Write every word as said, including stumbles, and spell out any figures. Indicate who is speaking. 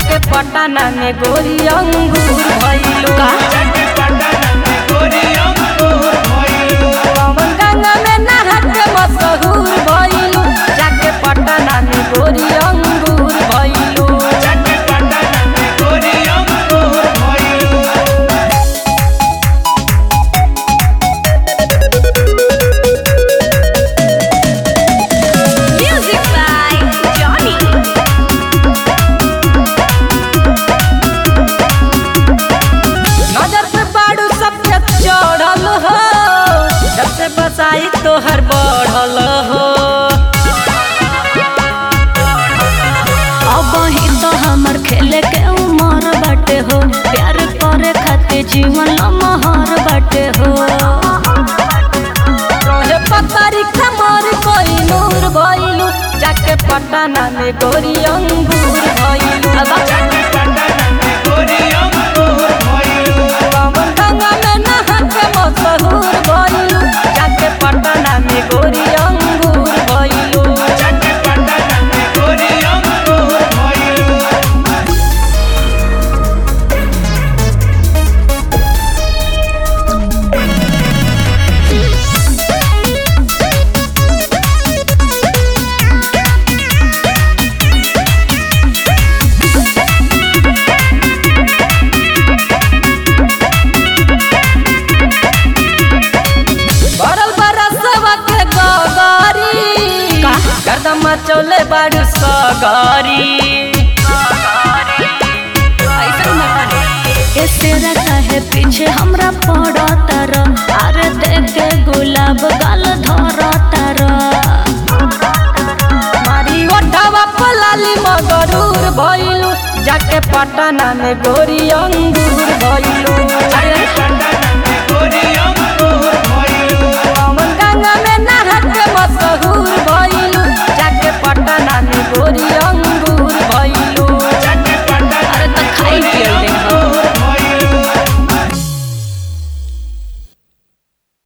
Speaker 1: जाके पटना में गोरी अंगूर भइलू पवन गंगा में नहा के मशहूर भइलू जाके पटना में गोरी अंगूर भइलू बसाई तोहर बढ़ल हो
Speaker 2: अब ही तो हमर खेले के उमर बाटे हो प्यार करे खातिर जीवन लमहर बाटे हो
Speaker 1: तोहे पतरी कमर कोई नूर भइलू जाके पटना में गोरी अंगूर भइलू पवन गंगा में नहा के मशहूर भइलू जाके पटना में गोरी अंगूर भइलू गर्दम चौले बाड़ू सगारी
Speaker 2: तेरा काहे पीछे हमरा पड़ा तारा अरे देख के गुलाब गाल धरा तारा
Speaker 1: मारी ओठवा पलाली मगरूर भइलू जाके पटना में गोरी अंगूर भइलू पवन गंगा में नहा के मशहूर भइलू जाके पटना में गोरी अंगूर